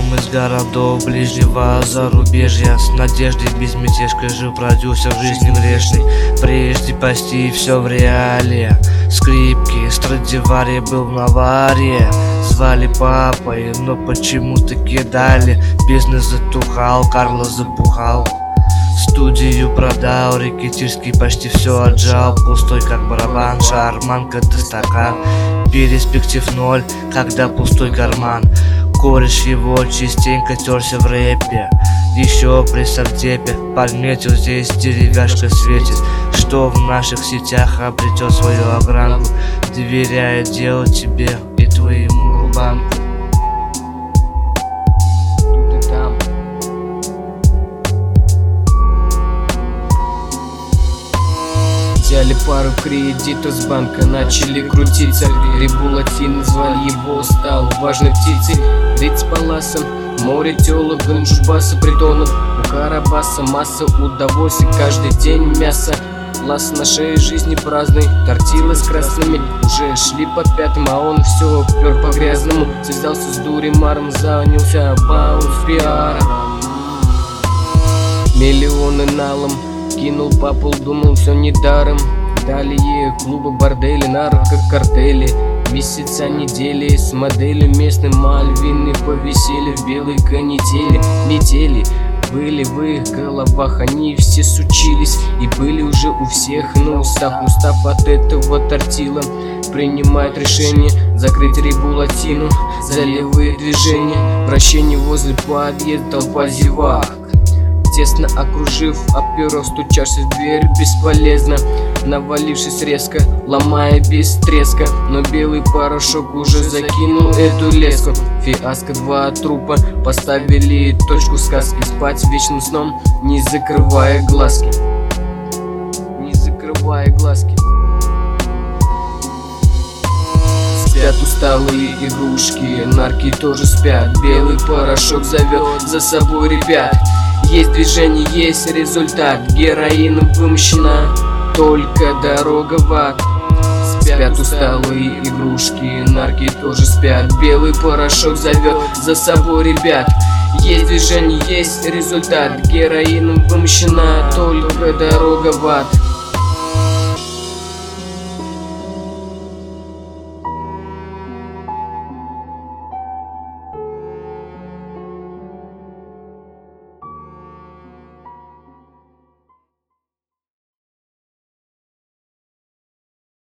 одном из городов ближнего зарубежья. С надеждой безмятежкой жил продюсер жизни грешной. Прежде почти все в реале. Скрипки, Страдивари был в аварии. Звали папой, но почему-то кидали. Бизнес затухал, Карло забухал. Студию продал, Рикетирский почти все отжал. Пустой как барабан, шарманка да стакан. Перспектив ноль, когда пустой карман. Кореш его частенько терся в рэпе. Еще при сардепе подметил, здесь деревяшка светит, что в наших сетях обретет свою огранку, доверяя дело тебе и твоему банку. Тут и там. Взяли пару кредитов с банка, начали крутиться. Рибулатин звали его, стал важной птицей. Рид с паласом, море телок, ганджубаса, притонов. У Карабаса масса удовольствий, каждый день мясо. Лас на шее жизни праздной, тортилы с красными уже шли по пятым, а он все пер по грязному. Связался с Дуримаром, занялся баунс-пиаром. Миллионы налом кинул по пол, думал все недаром. Далее клубы, бордели, наркокартели. Месяца, недели с моделью местной Мальвины повисели в белой канители. Метели были в их головах, они все сучились и были уже у всех на устах. Устав от этого тортила, принимает решение закрыть Рибулатину за левые движения. Прощение возле подъезда, толпа зевак. Тесно окружив оперов, стучашься в дверь бесполезно, навалившись резко, ломая без треска. Но белый порошок уже закинул эту леску. Фиаско, два трупа поставили точку сказки. Спать вечным сном, не закрывая глазки. Не закрывая глазки. Спят усталые игрушки, нарки тоже спят. Белый порошок зовет за собой ребят. Есть движение, есть результат. Героином вымощена только дорога в ад. Спят усталые игрушки, нарки тоже спят. Белый порошок зовет за собой ребят. Есть движение, есть результат. Героином вымощена только дорога в ад.